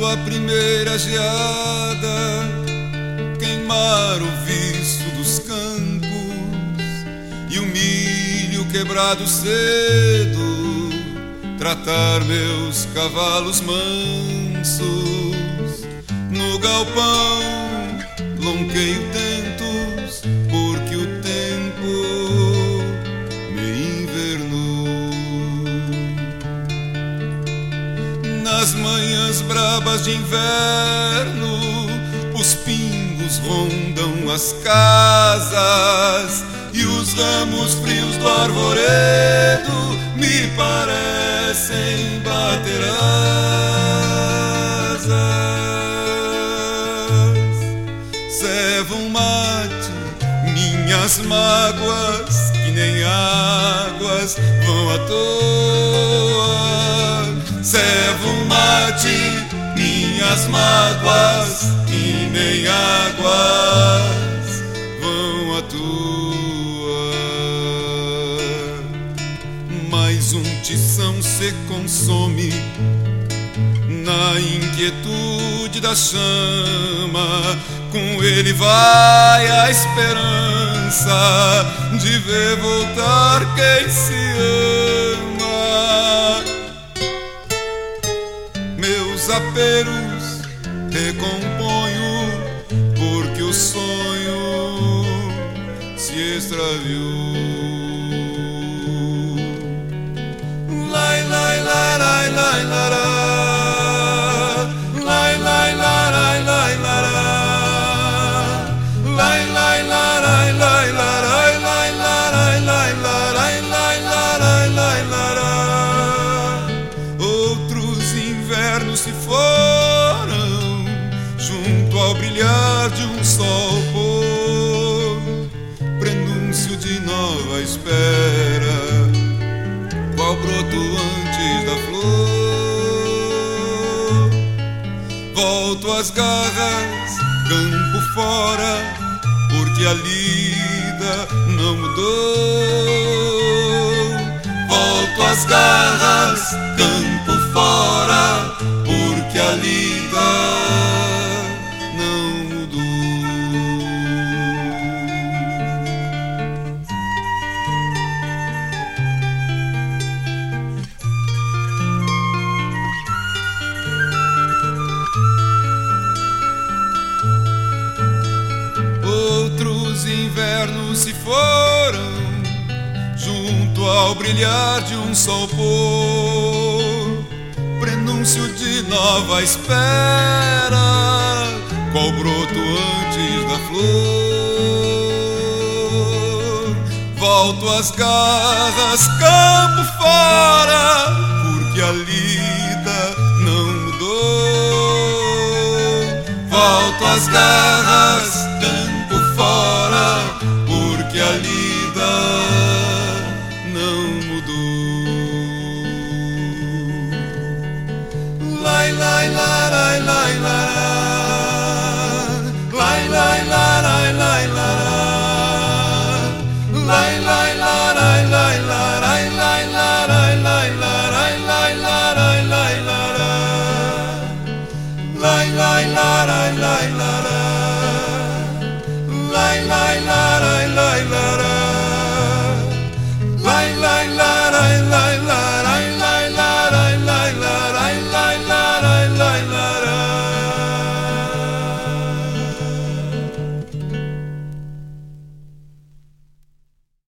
a primeira geada, queimar o viço dos campos e o milho quebrado cedo, tratar meus cavalos mansos no galpão, lonqueio tentos, porque o tempo me invernou. Nas manhãs brabas de inverno, os pingos rondam as casas e os ramos frios do arvoredo me parecem bater asas. Cevam mate minhas mágoas, que nem águas vão à toa. Cevam mate minhas mágoas, que nem águas vão à toa. Mais um tição se consome na inquietude da chama, com ele vai a esperança de ver voltar quem se ama. Meus aperos recomponho, porque o sonho se extraviou. Lai, lai, lai, lai, lai, lai, lai, lai, lai, lai, lai, lai, lai, lai, lai, lai. Outros invernos se foram junto ao brilhar de um sol pôr, prenúncio de nova espera, qual broto antes da flor. Volto às garras, campo fora, porque a lida não mudou. Volto às garras, campo fora, porque a lida não mudou. Outros invernos se foram junto ao brilhar de um sol pôr, prenúncio de nova espera, qual broto antes da flor. Volto às garras, campo fora, porque a lida não mudou. Volto às garras, campo fora, porque a lida não mudou. Lai, lai, lai, lai, lai, lai, lai, lai, lai, lai, lai, lai, lai, lai, lai, lai, lai,